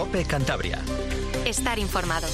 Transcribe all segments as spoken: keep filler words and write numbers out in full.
COPE Cantabria. Estar informado.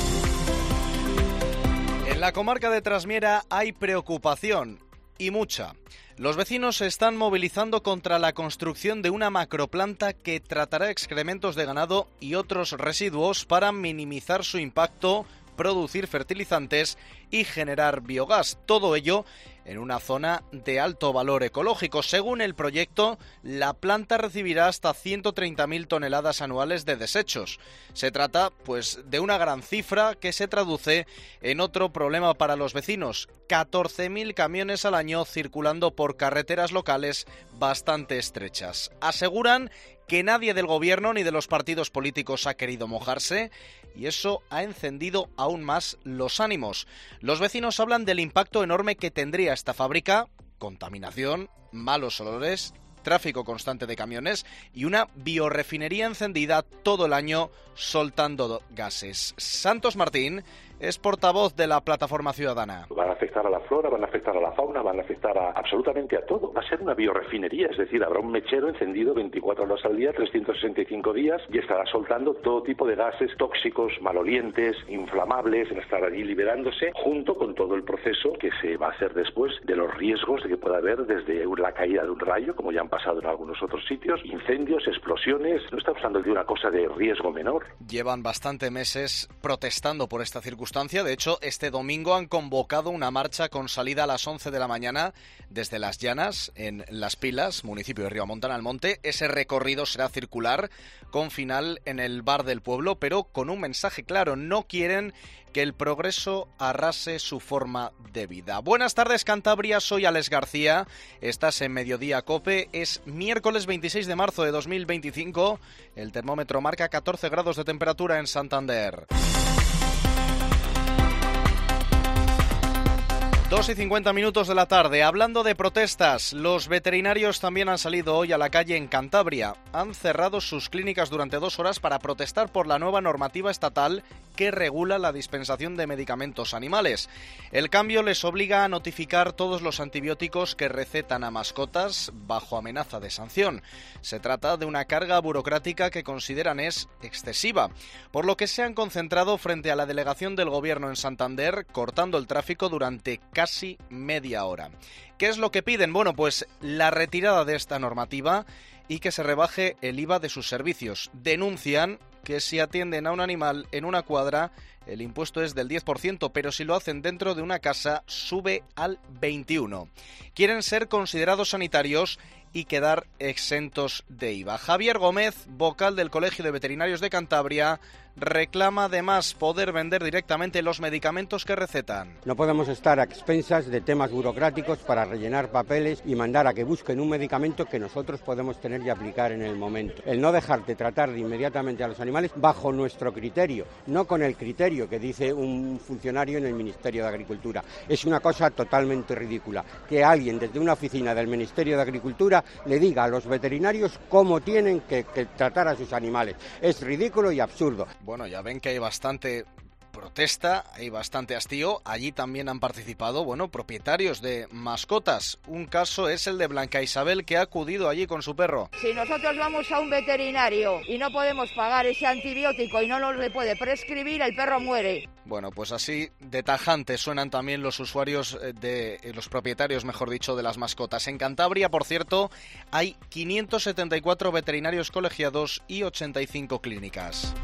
En la comarca de Trasmiera hay preocupación, y mucha. Los vecinos se están movilizando contra la construcción de una macroplanta que tratará excrementos de ganado y otros residuos para minimizar su impacto, producir fertilizantes y generar biogás. Todo ello en una zona de alto valor ecológico. Según el proyecto, la planta recibirá hasta ciento treinta mil toneladas anuales de desechos. Se trata, pues, de una gran cifra que se traduce en otro problema para los vecinos: catorce mil camiones al año circulando por carreteras locales bastante estrechas. Aseguran que nadie del gobierno ni de los partidos políticos ha querido mojarse, y eso ha encendido aún más los ánimos. Los vecinos hablan del impacto enorme que tendría esta fábrica: contaminación, malos olores, tráfico constante de camiones y una biorefinería encendida todo el año soltando gases. Santos Martín es portavoz de la Plataforma Ciudadana. Van a afectar a la flora, van a afectar a la fauna, van a afectar a absolutamente a todo. Va a ser una biorefinería, es decir, habrá un mechero encendido veinticuatro horas al día, trescientos sesenta y cinco días, y estará soltando todo tipo de gases tóxicos, malolientes, inflamables, estará allí liberándose, junto con todo el proceso que se va a hacer después de los riesgos de que pueda haber desde la caída de un rayo, como ya han pasado en algunos otros sitios, incendios, explosiones. No estamos hablando de una cosa de riesgo menor. Llevan bastante meses protestando por esta circunstancia. De hecho, este domingo han convocado una marcha con salida a las once de la mañana desde Las Llanas, en Las Pilas, municipio de Ribamontana al Monte. Ese recorrido será circular, con final en el bar del pueblo, pero con un mensaje claro: no quieren que el progreso arrase su forma de vida. Buenas tardes, Cantabria, soy Alex García, estás en Mediodía COPE, es miércoles veintiséis de marzo de dos mil veinticinco, el termómetro marca catorce grados de temperatura en Santander. dos y cincuenta minutos de la tarde. Hablando de protestas, los veterinarios también han salido hoy a la calle en Cantabria. Han cerrado sus clínicas durante dos horas para protestar por la nueva normativa estatal que regula la dispensación de medicamentos animales. El cambio les obliga a notificar todos los antibióticos que recetan a mascotas bajo amenaza de sanción. Se trata de una carga burocrática que consideran es excesiva, por lo que se han concentrado frente a la delegación del Gobierno en Santander, cortando el tráfico durante casi media hora. ¿Qué es lo que piden? Bueno, pues la retirada de esta normativa y que se rebaje el I V A de sus servicios. Denuncian que si atienden a un animal en una cuadra, el impuesto es del diez por ciento, pero si lo hacen dentro de una casa, sube al veintiuno por ciento. Quieren ser considerados sanitarios y quedar exentos de I V A. Javier Gómez, vocal del Colegio de Veterinarios de Cantabria, reclama además poder vender directamente los medicamentos que recetan. No podemos estar a expensas de temas burocráticos para rellenar papeles y mandar a que busquen un medicamento que nosotros podemos tener y aplicar en el momento. El no dejar de tratar de inmediatamente a los animales bajo nuestro criterio, no con el criterio que dice un funcionario en el Ministerio de Agricultura. Es una cosa totalmente ridícula que alguien desde una oficina del Ministerio de Agricultura le diga a los veterinarios cómo tienen que, que tratar a sus animales. Es ridículo y absurdo. Bueno, ya ven que hay bastante protesta, hay bastante hastío. Allí también han participado, bueno, propietarios de mascotas. Un caso es el de Blanca Isabel, que ha acudido allí con su perro. Si nosotros vamos a un veterinario y no podemos pagar ese antibiótico y no nos le puede prescribir, el perro muere. Bueno, pues así de tajante suenan también los usuarios de los propietarios, mejor dicho, de las mascotas. En Cantabria, por cierto, hay quinientos setenta y cuatro veterinarios colegiados y ochenta y cinco clínicas.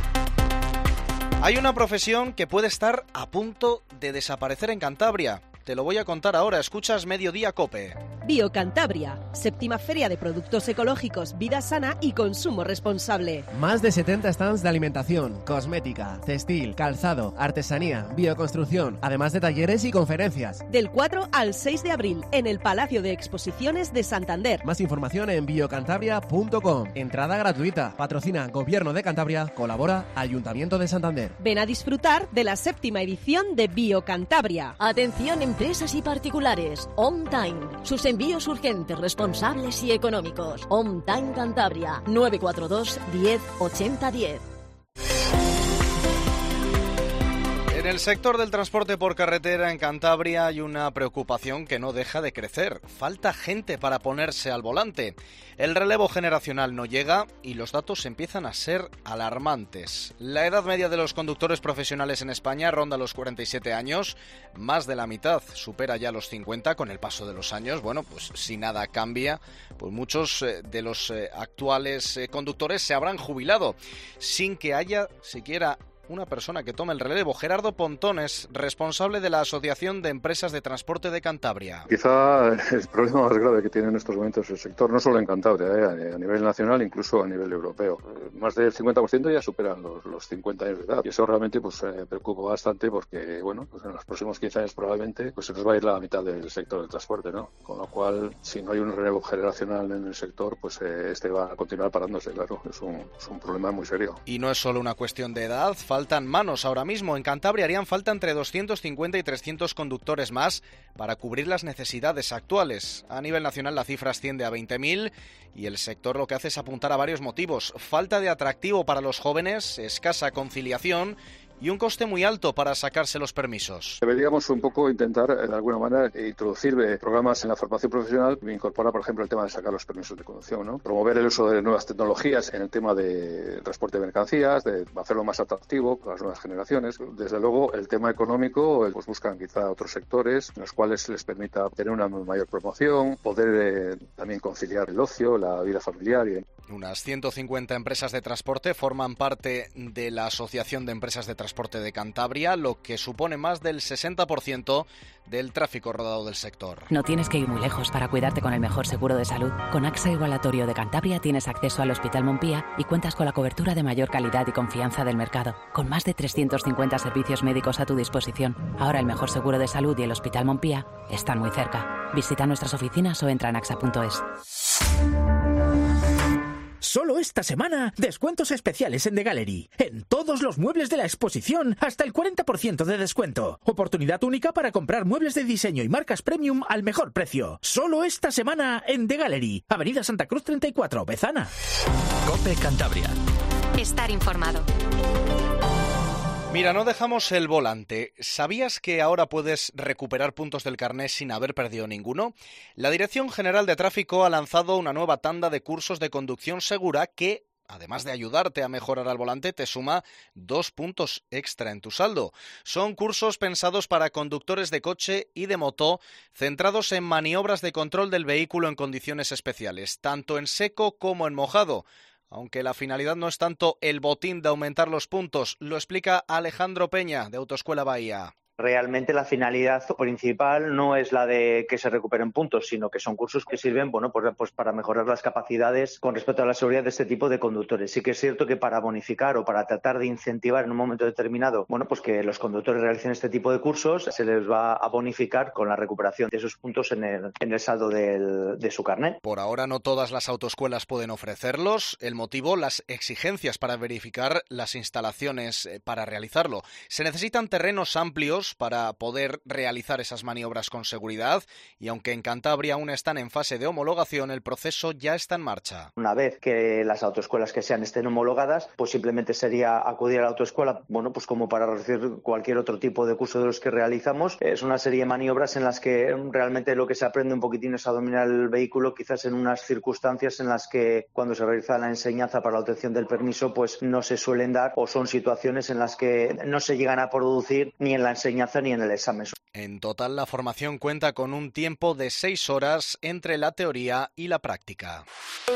Hay una profesión que puede estar a punto de desaparecer en Cantabria. Te lo voy a contar ahora. Escuchas Mediodía COPE. Biocantabria, séptima feria de productos ecológicos, vida sana y consumo responsable. Más de setenta stands de alimentación, cosmética, textil, calzado, artesanía, bioconstrucción, además de talleres y conferencias. Del cuatro al seis de abril en el Palacio de Exposiciones de Santander. Más información en biocantabria punto com. Entrada gratuita. Patrocina Gobierno de Cantabria. Colabora Ayuntamiento de Santander. Ven a disfrutar de la séptima edición de Biocantabria. Atención, empresas y particulares. On Time. Sus envíos urgentes, responsables y económicos. On Time Cantabria. nueve cuatro dos, diez, ochenta, diez. En el sector del transporte por carretera en Cantabria hay una preocupación que no deja de crecer. Falta gente para ponerse al volante. El relevo generacional no llega y los datos empiezan a ser alarmantes. La edad media de los conductores profesionales en España ronda los cuarenta y siete años. Más de la mitad supera ya los cincuenta con el paso de los años. Bueno, pues si nada cambia, pues muchos de los actuales conductores se habrán jubilado sin que haya siquiera una persona que tome el relevo. Gerardo Pontón es responsable de la Asociación de Empresas de Transporte de Cantabria. Quizá el problema más grave que tiene en estos momentos el sector, no solo en Cantabria, eh, a nivel nacional, incluso a nivel europeo. Más del cincuenta por ciento ya superan los, los cincuenta años de edad. Y eso realmente pues eh, preocupa bastante porque, bueno, pues en los próximos quince años probablemente pues se nos va a ir la mitad del sector del transporte, ¿no? Con lo cual, si no hay un relevo generacional en el sector, pues eh, este va a continuar parándose, claro. Es un, es un problema muy serio. Y no es solo una cuestión de edad, faltan manos ahora mismo. En Cantabria harían falta entre doscientos cincuenta y trescientos conductores más para cubrir las necesidades actuales. A nivel nacional la cifra asciende a veinte mil y el sector lo que hace es apuntar a varios motivos. Falta de atractivo para los jóvenes, escasa conciliación y un coste muy alto para sacarse los permisos. Deberíamos un poco intentar, de alguna manera, introducir programas en la formación profesional que incorpora, por ejemplo, el tema de sacar los permisos de conducción, ¿no? Promover el uso de nuevas tecnologías en el tema de transporte de mercancías, de hacerlo más atractivo para las nuevas generaciones. Desde luego, el tema económico, pues buscan quizá otros sectores en los cuales les permita tener una mayor promoción, poder eh, también conciliar el ocio, la vida familiar. Y... Unas ciento cincuenta empresas de transporte forman parte de la Asociación de Empresas de Transporte de Cantabria, lo que supone más del sesenta por ciento del tráfico rodado del sector. No tienes que ir muy lejos para cuidarte con el mejor seguro de salud. Con AXA Igualatorio de Cantabria tienes acceso al Hospital Montpía y cuentas con la cobertura de mayor calidad y confianza del mercado. Con más de trescientos cincuenta servicios médicos a tu disposición. Ahora el mejor seguro de salud y el Hospital Montpía están muy cerca. Visita nuestras oficinas o entra en axa punto es. Solo esta semana, descuentos especiales en The Gallery. En todos los muebles de la exposición, hasta el cuarenta por ciento de descuento. Oportunidad única para comprar muebles de diseño y marcas premium al mejor precio. Solo esta semana en The Gallery. Avenida Santa Cruz treinta y cuatro, Bezana. COPE Cantabria. Estar informado. Mira, no dejamos el volante. ¿Sabías que ahora puedes recuperar puntos del carné sin haber perdido ninguno? La Dirección General de Tráfico ha lanzado una nueva tanda de cursos de conducción segura que, además de ayudarte a mejorar al volante, te suma dos puntos extra en tu saldo. Son cursos pensados para conductores de coche y de moto, centrados en maniobras de control del vehículo en condiciones especiales, tanto en seco como en mojado. Aunque la finalidad no es tanto el botín de aumentar los puntos, lo explica Alejandro Peña, de Autoescuela Bahía. Realmente la finalidad principal no es la de que se recuperen puntos, sino que son cursos que sirven, bueno, pues, pues para mejorar las capacidades con respecto a la seguridad de este tipo de conductores. Sí que es cierto que para bonificar o para tratar de incentivar en un momento determinado, bueno, pues que los conductores realicen este tipo de cursos, se les va a bonificar con la recuperación de esos puntos en el, en el saldo del, de su carnet. Por ahora no todas las autoescuelas pueden ofrecerlos. El motivo, las exigencias para verificar las instalaciones para realizarlo. Se necesitan terrenos amplios para poder realizar esas maniobras con seguridad y aunque en Cantabria aún están en fase de homologación, el proceso ya está en marcha. Una vez que las autoescuelas que sean estén homologadas, pues simplemente sería acudir a la autoescuela, bueno, pues como para recibir cualquier otro tipo de curso de los que realizamos. Es una serie de maniobras en las que realmente lo que se aprende un poquitín es a dominar el vehículo, quizás en unas circunstancias en las que cuando se realiza la enseñanza para la obtención del permiso, pues no se suelen dar o son situaciones en las que no se llegan a producir ni en la enseñanza ni en el examen. En total, la formación cuenta con un tiempo de seis horas entre la teoría y la práctica.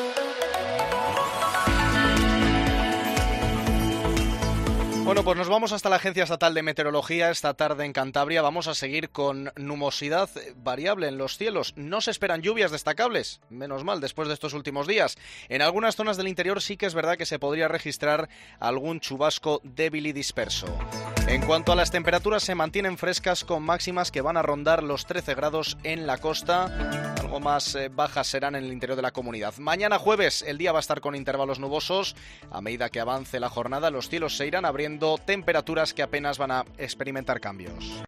Bueno, pues nos vamos hasta la Agencia Estatal de Meteorología esta tarde en Cantabria. Vamos a seguir con nubosidad variable en los cielos. No se esperan lluvias destacables, menos mal, después de estos últimos días. En algunas zonas del interior sí que es verdad que se podría registrar algún chubasco débil y disperso. En cuanto a las temperaturas, se mantienen frescas con máximas que van a rondar los trece grados en la costa. Algo más eh, bajas serán en el interior de la comunidad. Mañana jueves el día va a estar con intervalos nubosos. A medida que avance la jornada, los cielos se irán abriendo, temperaturas que apenas van a experimentar cambios.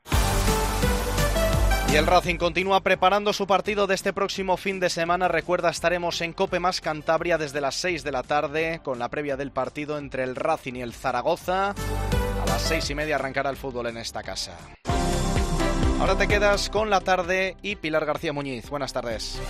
Y el Racing continúa preparando su partido de este próximo fin de semana. Recuerda, estaremos en COPE Más Cantabria desde las seis de la tarde con la previa del partido entre el Racing y el Zaragoza. A las seis y media arrancará el fútbol en esta casa. Ahora te quedas con La Tarde y Pilar García Muñiz. Buenas tardes.